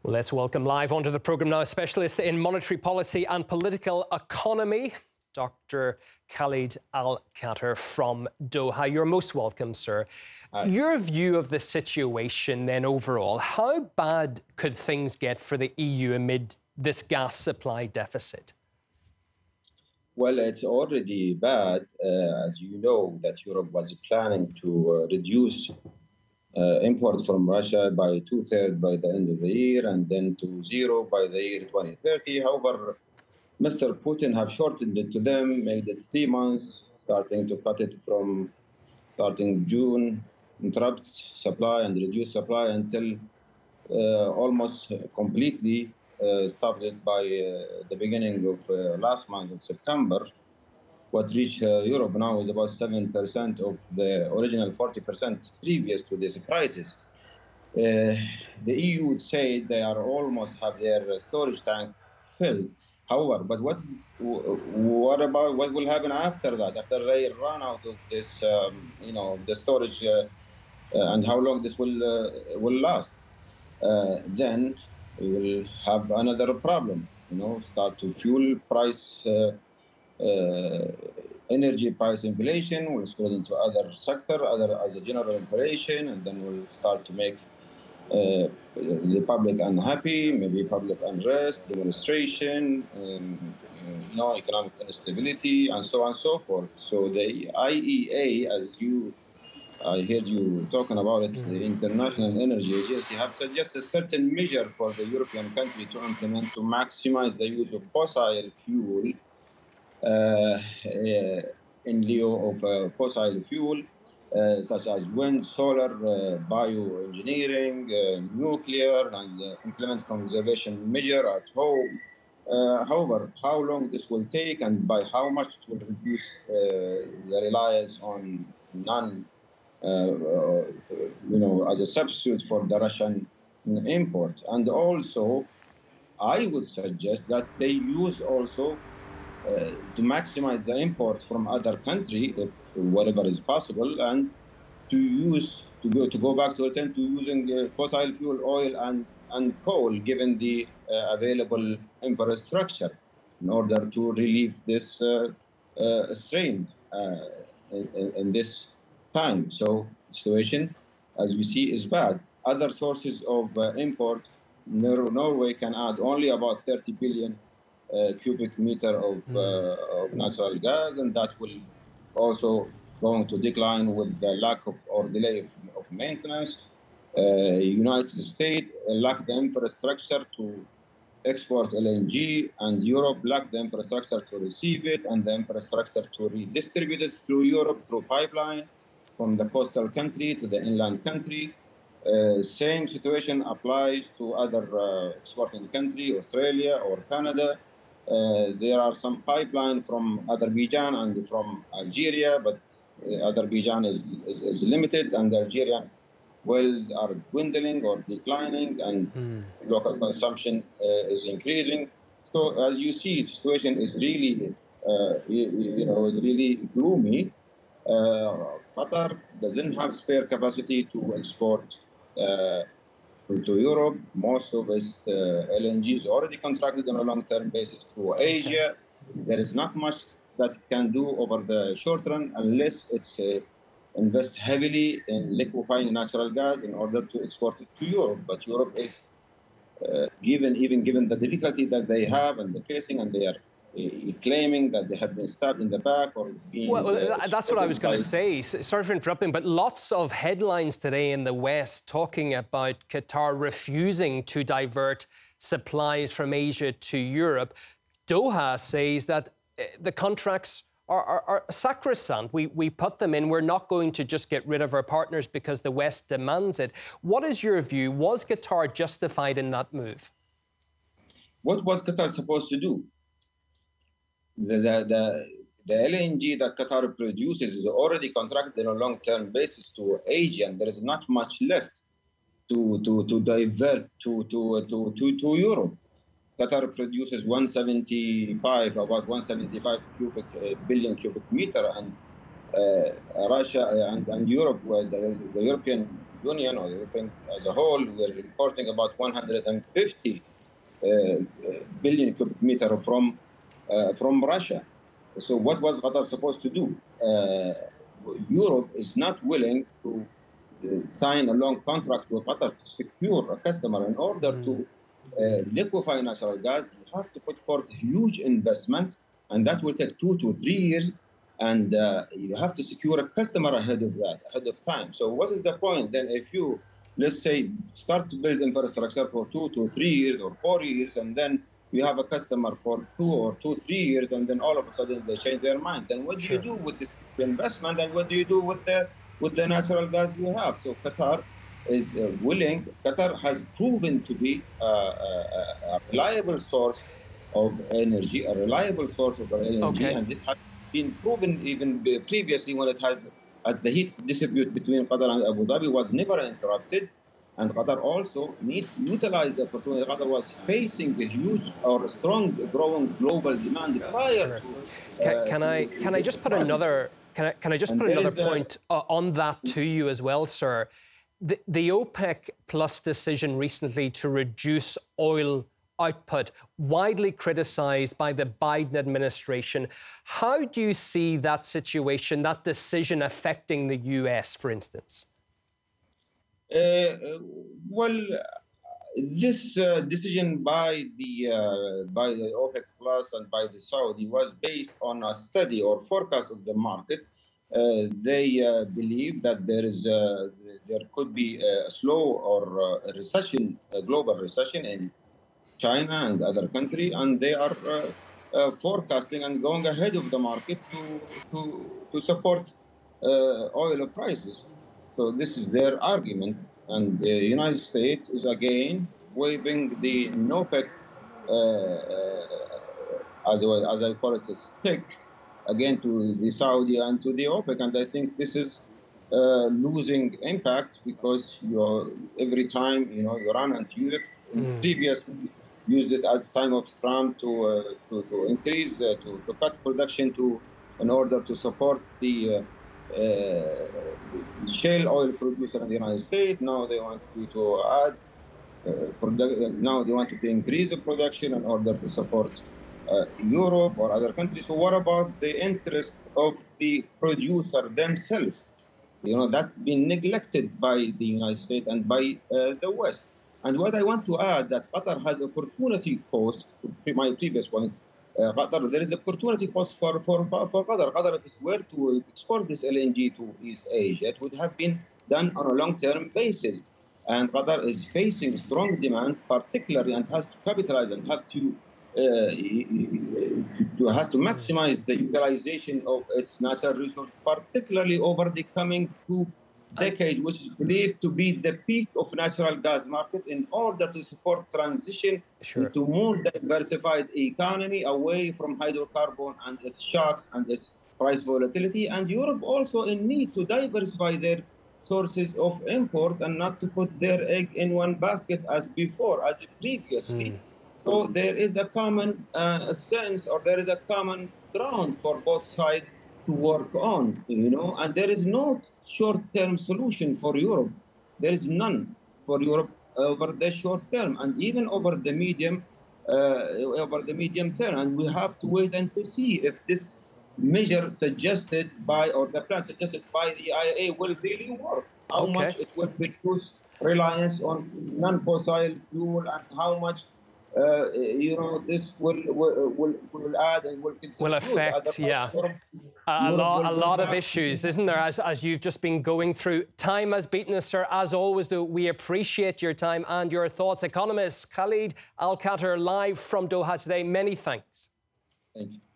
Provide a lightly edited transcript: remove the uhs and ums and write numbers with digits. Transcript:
Let's welcome live onto the programme now a specialist in monetary policy and political economy, Dr. Khalid Al-Khater from Doha. You're most welcome, sir. Hi. Your view of the situation then overall, how bad could things get for the EU amid this gas supply deficit? Well, it's already bad. As you know, that Europe was planning to reduce import from Russia by 2/3 by the end of the year and then to zero by the year 2030. However, Mr. Putin have shortened it to them, made it 3 months, starting to cut it from starting June, interrupt supply and reduce supply until almost completely stopped it by the beginning of last month of September. What reached Europe now is about 7% of the original 40% previous to this crisis. The EU would say they are almost have their storage tank filled. However, but what will happen after that? After they run out of this, the storage, and how long this will last? Then we will have another problem. Start to fuel price. Energy price inflation will spread into other sector, as a general inflation, and then we'll start to make the public unhappy, maybe public unrest, demonstration, economic instability, and so on and so forth. So the IEA, I heard you talking about it, the International Energy Agency, have suggested certain measure for the European country to implement to maximize the use of fossil fuel in lieu of fossil fuel, such as wind, solar, bioengineering, nuclear, and implement conservation measure at home. However, how long this will take and by how much it will reduce the reliance on as a substitute for the Russian import. And also, I would suggest that they use also to maximize the import from other country, if whatever is possible, and to go back to return to using fossil fuel oil and coal, given the available infrastructure, in order to relieve this strain in this time. So the situation, as we see, is bad. Other sources of import, Norway can add only about 30 billion cubic meter of natural gas, and that will also going to decline with the lack of or delay of maintenance. United States lack the infrastructure to export LNG, and Europe lack the infrastructure to receive it and the infrastructure to redistribute it through Europe through pipeline from the coastal country to the inland country. Same situation applies to other exporting country, Australia or Canada. There are some pipeline from Azerbaijan and from Algeria, but Azerbaijan is limited, and Algerian wells are dwindling or declining, and local consumption is increasing. So as you see, the situation is really, really gloomy. Qatar doesn't have spare capacity to export to Europe. Most of its LNG is already contracted on a long-term basis to Asia. There is not much that it can do over the short run unless it's invest heavily in liquefying natural gas in order to export it to Europe. But Europe is, given the difficulty that they have and they're facing, and they are claiming that they have been stabbed in the back or being... Well, that's what I was going to say. Sorry for interrupting, but lots of headlines today in the West talking about Qatar refusing to divert supplies from Asia to Europe. Doha says that the contracts are sacrosanct. We put them in. We're not going to just get rid of our partners because the West demands it. What is your view? Was Qatar justified in that move? What was Qatar supposed to do? The LNG that Qatar produces is already contracted on a long-term basis to Asia, and there is not much left to divert to Europe. Qatar produces about 175 billion cubic meter, and Russia and Europe, the European Union or the European as a whole, we're importing about 150 billion cubic meter from Russia. So what was Qatar supposed to do? Europe is not willing to sign a long contract with Qatar to secure a customer. In order to liquefy natural gas, you have to put forth huge investment, and that will take 2 to 3 years. And you have to secure a customer ahead of time. So what is the point then if you, let's say, start to build infrastructure for 2 to 3 years or 4 years, and then you have a customer for 3 years, and then all of a sudden they change their mind? Then what do you do with this investment, and what do you do with the natural gas you have? So Qatar is willing. Qatar has proven to be a reliable source of energy, and this has been proven even previously when it has, at the heat dispute between Qatar and Abu Dhabi was never interrupted. And Qatar also need to utilize the opportunity. Qatar was facing a huge or strong growing global demand prior to. Can I just put another point on that to you as well, sir? The OPEC Plus decision recently to reduce oil output, widely criticised by the Biden administration. How do you see that situation, that decision affecting the US, for instance? This decision by the OPEC Plus and by the Saudi was based on a study or forecast of the market. They believe that there could be a slow or a recession, a global recession in China and other countries, and they are forecasting and going ahead of the market to support oil prices. So this is their argument, and the United States is again waving the OPEC, as I call it, a stick again to the Saudi and to the OPEC, and I think this is losing impact because every time Iran and use it. Previously used it at the time of Trump to increase to cut production in order to support the shale oil producer in the United States. Now they want to add now they want to increase the production in order to support Europe or other countries. So what about the interests of the producer themselves? That's been neglected by the United States and by the West. And what I want to add, that Qatar has opportunity cost, to my previous point, Qatar, there is opportunity cost for Qatar. Qatar, if it were to export this LNG to East Asia, it would have been done on a long-term basis. And Qatar is facing strong demand, particularly, and has to capitalize and has to maximize the utilization of its natural resources, particularly over the coming 2 decades, which is believed to be the peak of natural gas market, in order to support transition to more diversified economy away from hydrocarbon and its shocks and its price volatility. And Europe also in need to diversify their sources of import and not to put their egg in one basket as previously. So there is a common sense, or there is a common ground for both sides to work on, and there is no short-term solution for Europe. There is none for Europe over the short term, and even over the medium term. And we have to wait and to see if this measure suggested by, or the plan suggested by the IEA will really work. How much it will reduce reliance on non-fossil fuel, and how much this will add and will affect, a lot of issues, isn't there, as you've just been going through. Time has beaten us, sir. As always, though, we appreciate your time and your thoughts. Economist Khalid Al-Khater, live from Doha today. Many thanks. Thank you.